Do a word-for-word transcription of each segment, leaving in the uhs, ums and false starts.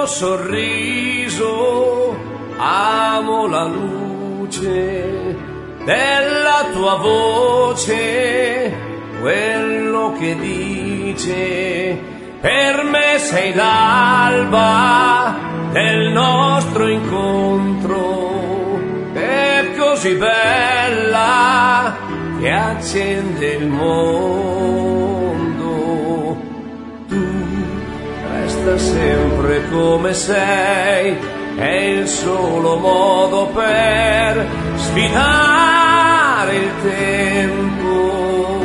sorriso, amo la luce della tua voce, quello che dice, per me sei l'alba del nostro incontro, è così bella che accende il mondo. Tu resta sempre come sei, è il solo modo per sfidare il tempo.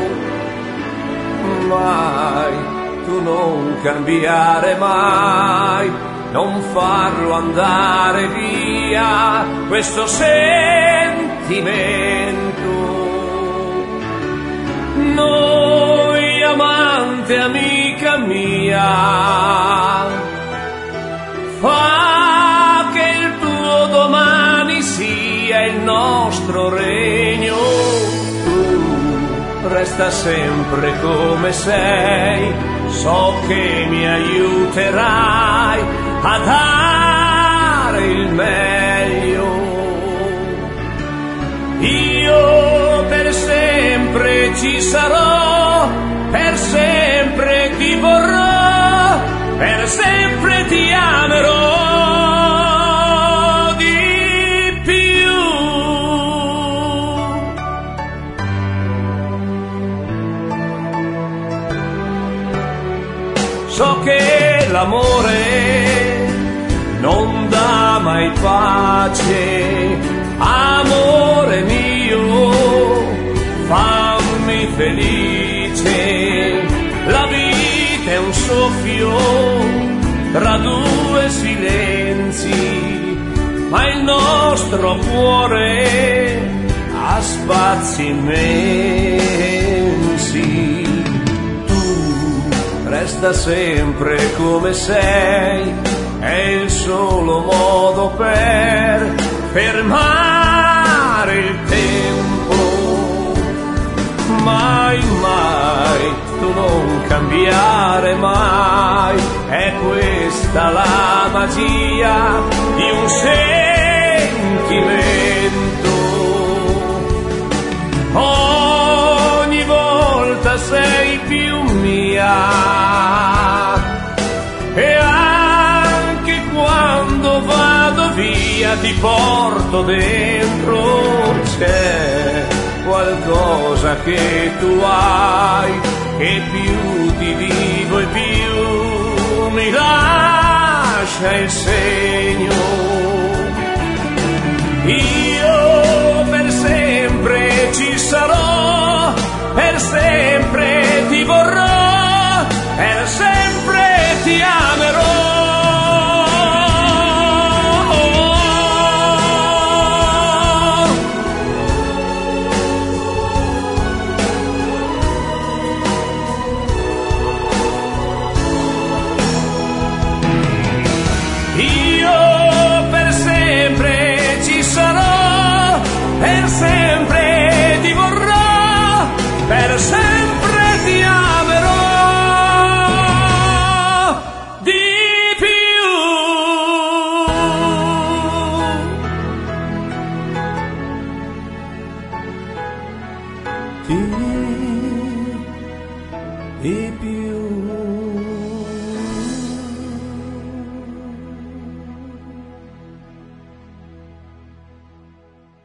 Mai, tu non cambiare mai, non farlo andare via questo sentimento. Noi, amante, amica mia, fa che il tuo domani sia il nostro regno. Tu resta sempre come sei, so che mi aiuterai a dare il meglio. Io per sempre ci sarò, per sempre ti vorrò, per sempre ti amerò di più. So che l'amore non dà mai pace, amore mio, fammi felice. La vita è un soffio tra due silenzi, ma il nostro cuore ha spazi immensi. Tu resta sempre come sei, è il solo modo per fermare il tempo. Mai, mai, tu non cambiare mai, è questa la magia di un sentimento. Ogni volta sei più mia, e anche quando vado via ti porto dentro. C'è qualcosa che tu hai, che più ti vivo e più mi lascia il segno. Io per sempre ci sarò, per sempre ti vorrò, per sempre ti amerò. Per sempre ti vorrò, per sempre ti amerò di più. Di, di più.